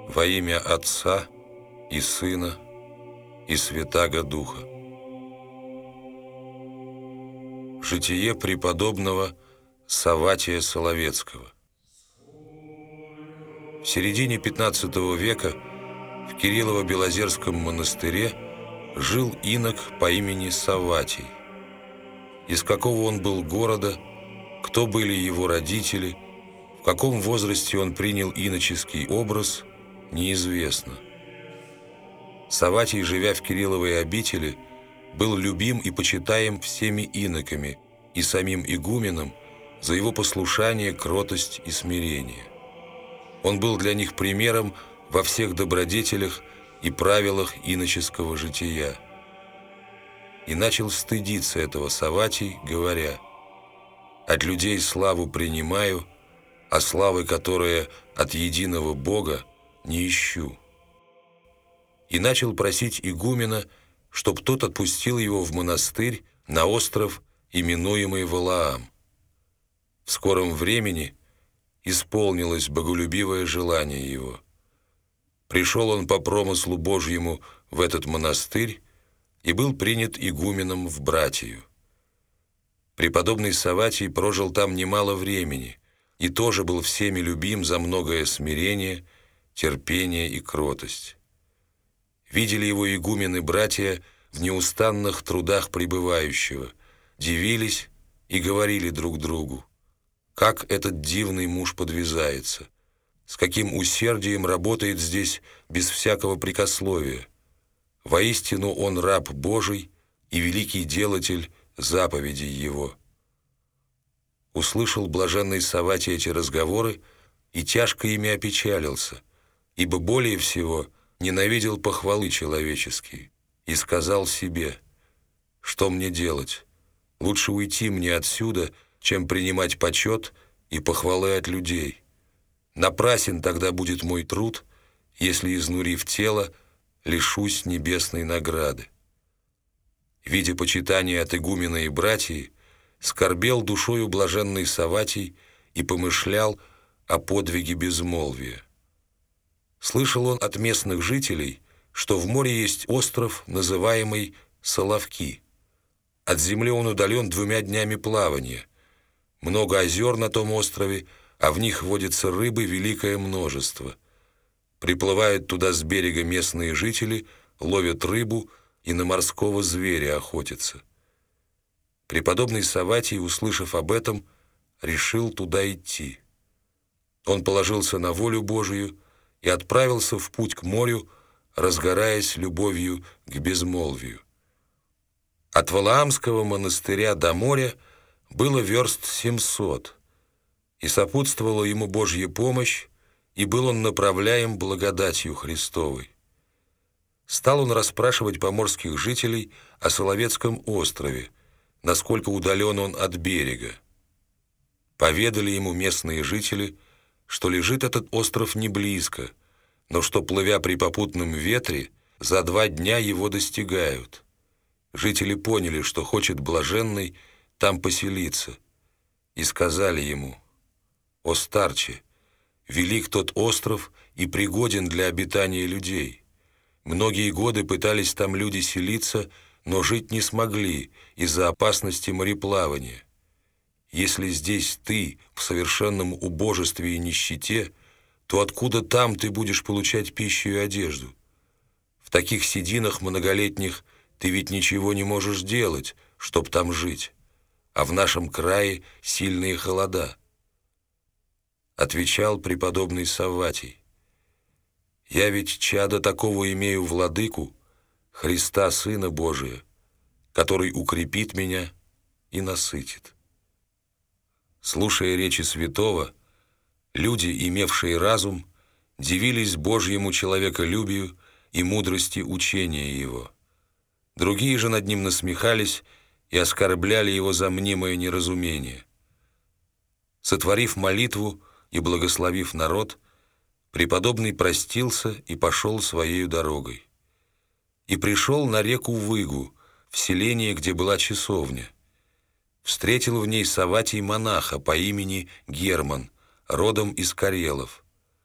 Во имя Отца и Сына и Святаго Духа. Житие преподобного Савватия Соловецкого. В середине XV века в Кириллово-Белозерском монастыре жил инок по имени Савватий. Из какого он был города, кто были его родители, в каком возрасте он принял иноческий образ, неизвестно. Савватий, живя в Кирилловой обители, был любим и почитаем всеми иноками и самим игуменом за его послушание, кротость и смирение. Он был для них примером во всех добродетелях и правилах иноческого жития. И начал стыдиться этого Савватий, говоря: «От людей славу принимаю, а славы, которая от единого Бога, не ищу». И начал просить игумена, чтоб тот отпустил его в монастырь на остров, именуемый Валаам. В скором времени исполнилось боголюбивое желание его. Пришел он по промыслу Божьему в этот монастырь и был принят игуменом в братию. Преподобный Савватий прожил там немало времени и тоже был всеми любим за многое смирение, терпение и кротость. Видели его игумены-братья в неустанных трудах пребывающего, дивились и говорили друг другу: как этот дивный муж подвязается, с каким усердием работает здесь без всякого прекословия. Воистину он раб Божий и великий делатель заповедей его. Услышал блаженный Савватий эти разговоры и тяжко ими опечалился, ибо более всего ненавидел похвалы человеческие, и сказал себе: что мне делать? Лучше уйти мне отсюда, чем принимать почет и похвалы от людей. Напрасен тогда будет мой труд, если, изнурив тело, лишусь небесной награды. Видя почитание от игумена и братьев, скорбел душою блаженный Савватий и помышлял о подвиге безмолвия. Слышал он от местных жителей, что в море есть остров, называемый Соловки. От земли он удален 2 днями плавания. Много озер на том острове, а в них водятся рыбы великое множество. Приплывают туда с берега местные жители, ловят рыбу и на морского зверя охотятся. Преподобный Савватий, услышав об этом, решил туда идти. Он положился на волю Божию и отправился в путь к морю, разгораясь любовью к безмолвию. От Валаамского монастыря до моря было верст 700, и сопутствовала ему Божья помощь, и был он направляем благодатью Христовой. Стал он расспрашивать поморских жителей о Соловецком острове, насколько удален он от берега. Поведали ему местные жители, что лежит этот остров не близко, но что, плывя при попутном ветре, за 2 дня его достигают. Жители поняли, что хочет блаженный там поселиться, и сказали ему: «О старче, велик тот остров и пригоден для обитания людей. Многие годы пытались там люди селиться, но жить не смогли из-за опасности мореплавания. Если здесь ты в совершенном убожестве и нищете, то откуда там ты будешь получать пищу и одежду? В таких сединах многолетних ты ведь ничего не можешь делать, чтоб там жить, а в нашем крае сильные холода». Отвечал преподобный Савватий: «Я ведь чадо такого имею владыку, Христа Сына Божия, который укрепит меня и насытит». Слушая речи святого, люди, имевшие разум, дивились Божьему человеколюбию и мудрости учения его. Другие же над ним насмехались и оскорбляли его за мнимое неразумение. Сотворив молитву и благословив народ, преподобный простился и пошел своею дорогой. И пришел на реку Выгу, в селение, где была часовня. Встретил в ней Савватий монаха по имени Герман, родом из Карелов.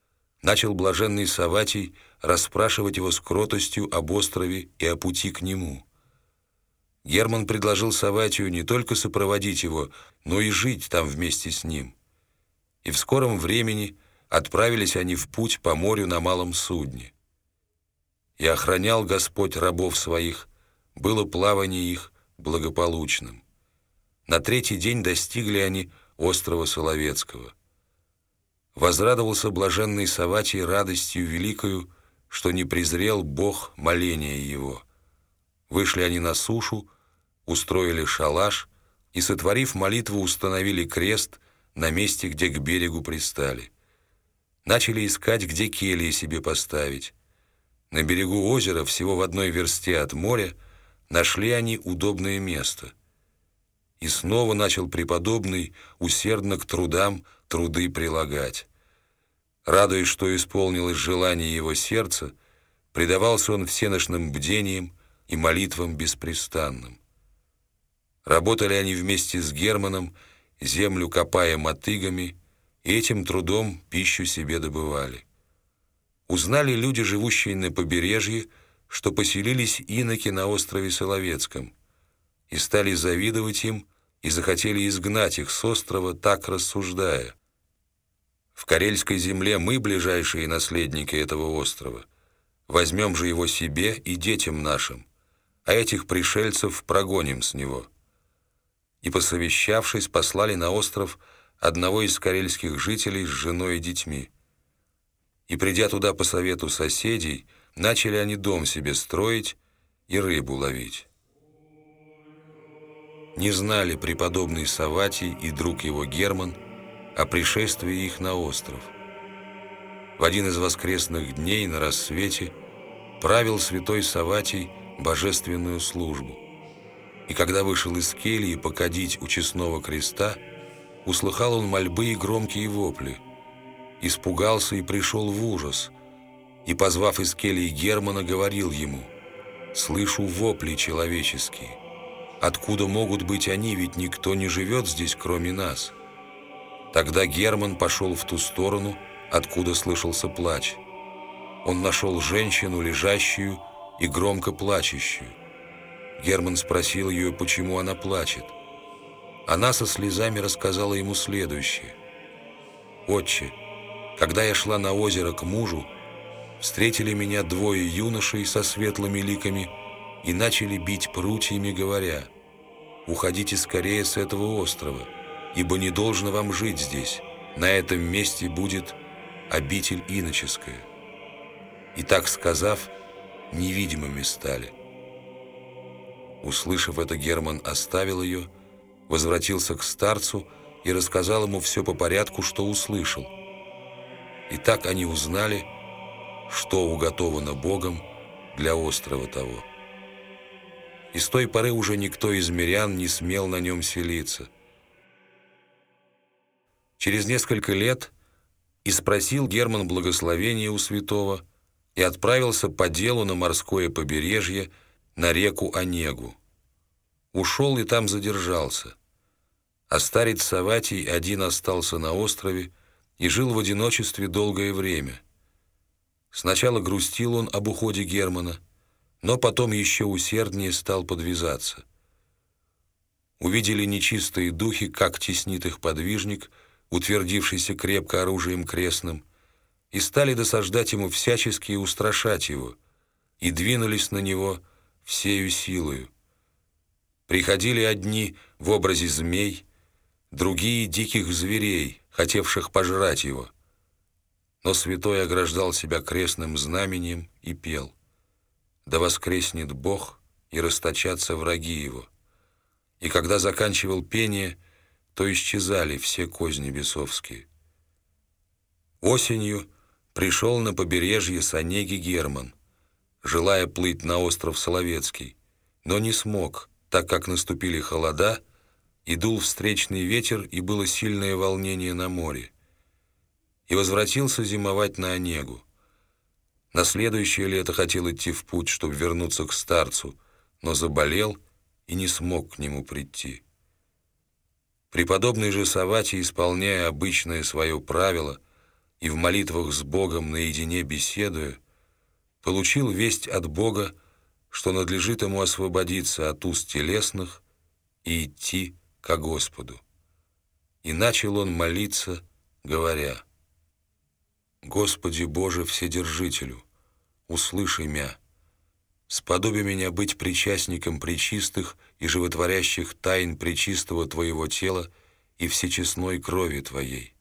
начал блаженный Савватий расспрашивать его с кротостью об острове и о пути к нему. Герман предложил Савватию не только сопроводить его, но и жить там вместе с ним. И в скором времени отправились они в путь по морю на малом судне. И охранял Господь рабов своих, было плавание их благополучным. На третий день достигли они острова Соловецкого. Возрадовался блаженный Савватий радостью великою, что не презрел Бог моления его. Вышли они на сушу, устроили шалаш и, сотворив молитву, установили крест на месте, где к берегу пристали. Начали искать, где кельи себе поставить. На берегу озера, всего в 1 версте от моря, нашли они удобное место. И снова начал преподобный усердно к трудам труды прилагать. Радуясь, что исполнилось желание его сердца, предавался он всеношным бдениям и молитвам беспрестанным. Работали они вместе с Германом, землю копая мотыгами, и этим трудом пищу себе добывали. Узнали люди, живущие на побережье, что поселились иноки на острове Соловецком, и стали завидовать им, и захотели изгнать их с острова, так рассуждая: «В Карельской земле мы ближайшие наследники этого острова, возьмем же его себе и детям нашим, а этих пришельцев прогоним с него». И, посовещавшись, послали на остров одного из карельских жителей с женой и детьми. И, придя туда по совету соседей, начали они дом себе строить и рыбу ловить. Не знали преподобный Савватий и друг его Герман о пришествии их на остров. В один из воскресных дней на рассвете правил святой Савватий божественную службу. И когда вышел из кельи покадить у честного креста, услыхал он мольбы и громкие вопли, испугался и пришел в ужас, и, позвав из кельи Германа, говорил ему: «Слышу вопли человеческие. Откуда могут быть они, ведь никто не живет здесь, кроме нас?» Тогда Герман пошел в ту сторону, откуда слышался плач. Он нашел женщину, лежащую и громко плачущую. Герман спросил ее, почему она плачет. Она со слезами рассказала ему следующее: «Отче, когда я шла на озеро к мужу, встретили меня 2 юношей со светлыми ликами и начали бить прутьями, говоря: уходите скорее с этого острова, ибо не должно вам жить здесь, на этом месте будет обитель иноческая». И так сказав, невидимыми стали. Услышав это, Герман оставил ее, возвратился к старцу и рассказал ему все по порядку, что услышал. И так они узнали, что уготовано Богом для острова того. И с той поры уже никто из мирян не смел на нем селиться. Через несколько лет и спросил Герман благословения у святого и отправился по делу на морское побережье, на реку Онегу. Ушел и там задержался. А старец Савватий один остался на острове и жил в одиночестве долгое время. Сначала грустил он об уходе Германа, но потом еще усерднее стал подвязаться. Увидели нечистые духи, как теснит их подвижник, утвердившийся крепко оружием крестным, и стали досаждать ему всячески и устрашать его, и двинулись на него всею силою. Приходили одни в образе змей, другие — диких зверей, хотевших пожрать его. Но святой ограждал себя крестным знамением и пел: «Да воскреснет Бог, и расточатся враги его». И когда заканчивал пение, то исчезали все козни бесовские. Осенью пришел на побережье с Онеги Герман, желая плыть на остров Соловецкий, но не смог, так как наступили холода, и дул встречный ветер, и было сильное волнение на море. И возвратился зимовать на Онегу. На следующее лето хотел идти в путь, чтобы вернуться к старцу, но заболел и не смог к нему прийти. Преподобный же Савватий, исполняя обычное свое правило и в молитвах с Богом наедине беседуя, получил весть от Бога, что надлежит ему освободиться от уст телесных и идти ко Господу. И начал он молиться, говоря: «Господи Боже Вседержителю, услыши мя, сподоби меня быть причастником пречистых и животворящих тайн пречистого Твоего тела и всечестной крови Твоей».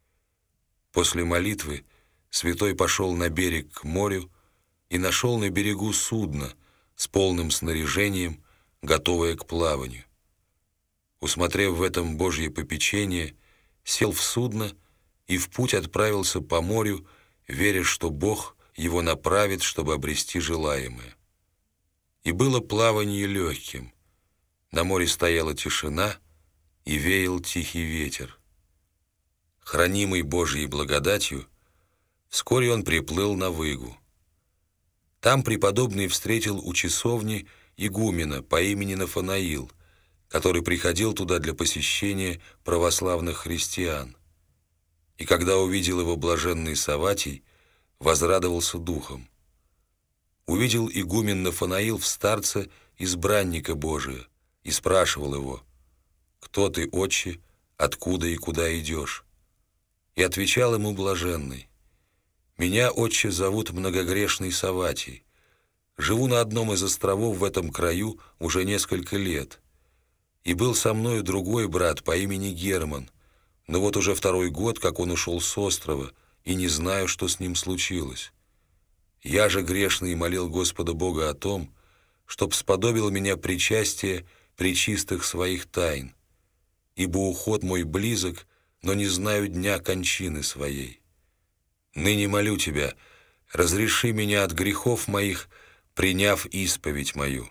После молитвы святой пошел на берег к морю и нашел на берегу судно с полным снаряжением, готовое к плаванию. Усмотрев в этом Божье попечение, сел в судно и в путь отправился по морю, веря, что Бог его направит, чтобы обрести желаемое. И было плавание легким. На море стояла тишина, и веял тихий ветер. Хранимый Божьей благодатью, вскоре он приплыл на Выгу. Там преподобный встретил у часовни игумена по имени Нафанаил, который приходил туда для посещения православных христиан. И когда увидел его блаженный Савватий, возрадовался духом. Увидел игумен Нафанаил в старце избранника Божия и спрашивал его: «Кто ты, отче, откуда и куда идешь?» И отвечал ему блаженный: «Меня, отче, зовут многогрешный Савватий. Живу на одном из островов в этом краю уже несколько лет. И был со мною другой брат по имени Герман, но вот уже 2-й год, как он ушел с острова, и не знаю, что с ним случилось. Я же грешный молил Господа Бога о том, чтоб сподобил меня причастие пречистых своих тайн, ибо уход мой близок, но не знаю дня кончины своей. Ныне молю Тебя, разреши меня от грехов моих, приняв исповедь мою».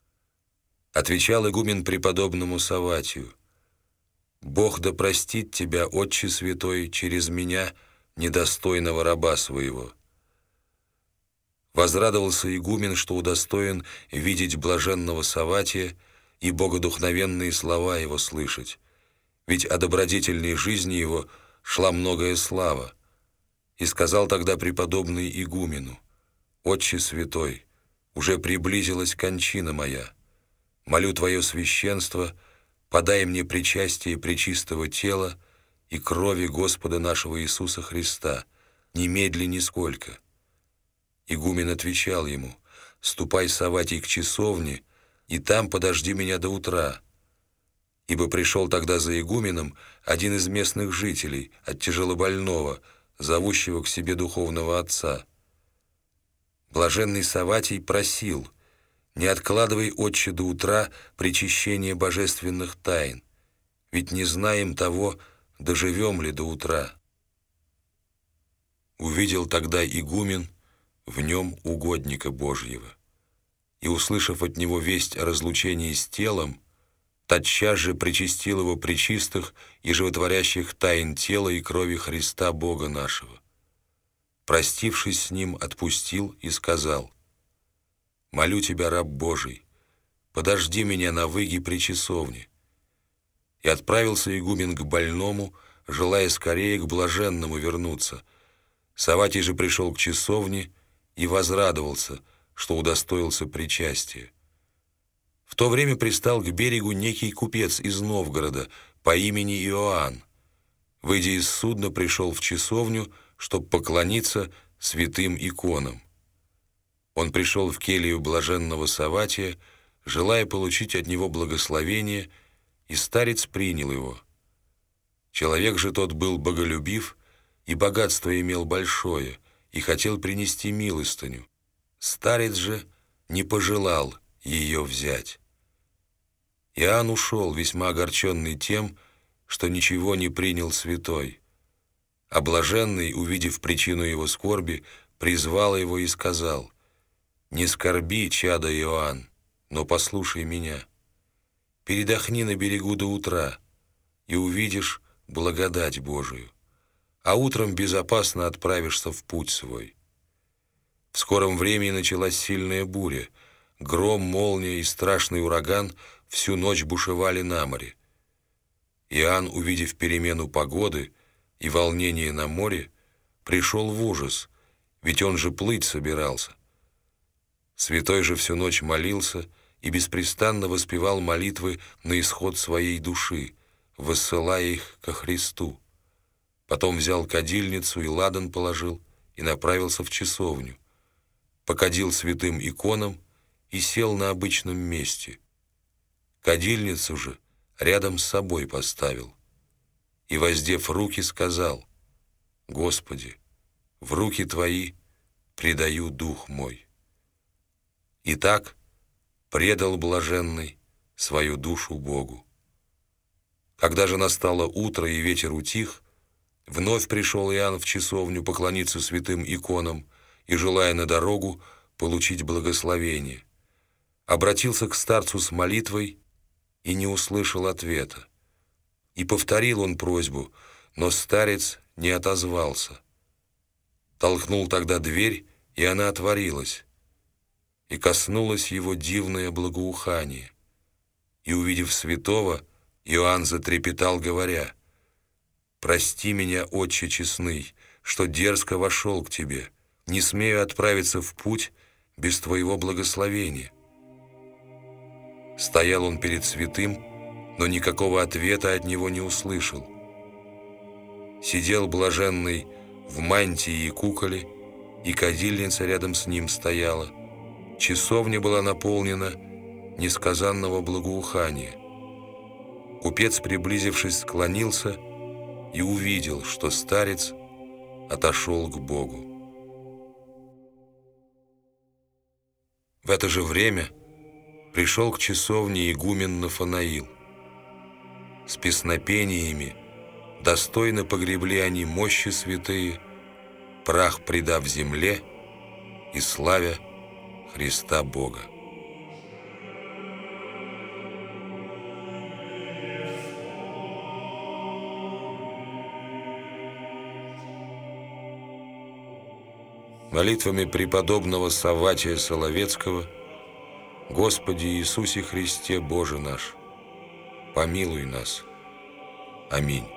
Отвечал игумен преподобному Савватию: «Бог да простит тебя, Отче Святой, через меня, недостойного раба своего». Возрадовался игумен, что удостоен видеть блаженного Савватия и богодухновенные слова его слышать, ведь о добродетельной жизни его шла многое слава. И сказал тогда преподобный игумену: «Отче Святой, уже приблизилась кончина моя. Молю Твое священство, подай мне причастие пречистого тела и крови Господа нашего Иисуса Христа, немедли нисколько». Игумен отвечал ему: «Ступай, Савватий, к часовне, и там подожди меня до утра». Ибо пришел тогда за игуменом один из местных жителей, от тяжелобольного, зовущего к себе духовного отца. Блаженный Савватий просил: «Не откладывай, отче, до утра причащение божественных тайн, ведь не знаем того, доживем ли до утра». Увидел тогда игумен в нем угодника Божьего, и, услышав от него весть о разлучении с телом, тотчас же причастил его пречистых и животворящих тайн тела и крови Христа Бога нашего. Простившись с ним, отпустил и сказал: «Молю тебя, раб Божий, подожди меня на Выге при часовне». И отправился игумен к больному, желая скорее к блаженному вернуться. Савватий же пришел к часовне и возрадовался, что удостоился причастия. В то время пристал к берегу некий купец из Новгорода по имени Иоанн. Выйдя из судна, пришел в часовню, чтобы поклониться святым иконам. Он пришел в келью блаженного Савватия, желая получить от него благословение, и старец принял его. Человек же тот был боголюбив, и богатство имел большое, и хотел принести милостыню. Старец же не пожелал ее взять. Иоанн ушел, весьма огорченный тем, что ничего не принял святой. А блаженный, увидев причину его скорби, призвал его и сказал: «Не скорби, чадо Иоанн, но послушай меня. Передохни на берегу до утра, и увидишь благодать Божию, а утром безопасно отправишься в путь свой». В скором времени началась сильная буря. Гром, молния и страшный ураган всю ночь бушевали на море. Иоанн, увидев перемену погоды и волнение на море, пришел в ужас, ведь он же плыть собирался. Святой же всю ночь молился и беспрестанно воспевал молитвы на исход своей души, воссылая их ко Христу. Потом взял кадильницу и ладан положил и направился в часовню. Покадил святым иконам и сел на обычном месте. Кадильницу же рядом с собой поставил. И, воздев руки, сказал: «Господи, в руки Твои предаю дух мой». И так предал блаженный свою душу Богу. Когда же настало утро и ветер утих, вновь пришел Иоанн в часовню поклониться святым иконам и, желая на дорогу получить благословение, обратился к старцу с молитвой и не услышал ответа. И повторил он просьбу, но старец не отозвался. Толкнул тогда дверь, и она отворилась, и коснулось его дивное благоухание. И, увидев святого, Иоанн затрепетал, говоря: «Прости меня, Отче честный, что дерзко вошел к Тебе, не смею отправиться в путь без Твоего благословения». Стоял он перед святым, но никакого ответа от него не услышал. Сидел блаженный в мантии и куколе, и кадильница рядом с ним стояла. Часовня была наполнена несказанного благоухания. Купец, приблизившись, склонился и увидел, что старец отошел к Богу. В это же время пришел к часовне игумен Нафанаил. С песнопениями достойно погребли они мощи святые, прах предав земле и славя Христа Бога. Молитвами преподобного Савватия Соловецкого: Господи Иисусе Христе, Боже наш, помилуй нас. Аминь.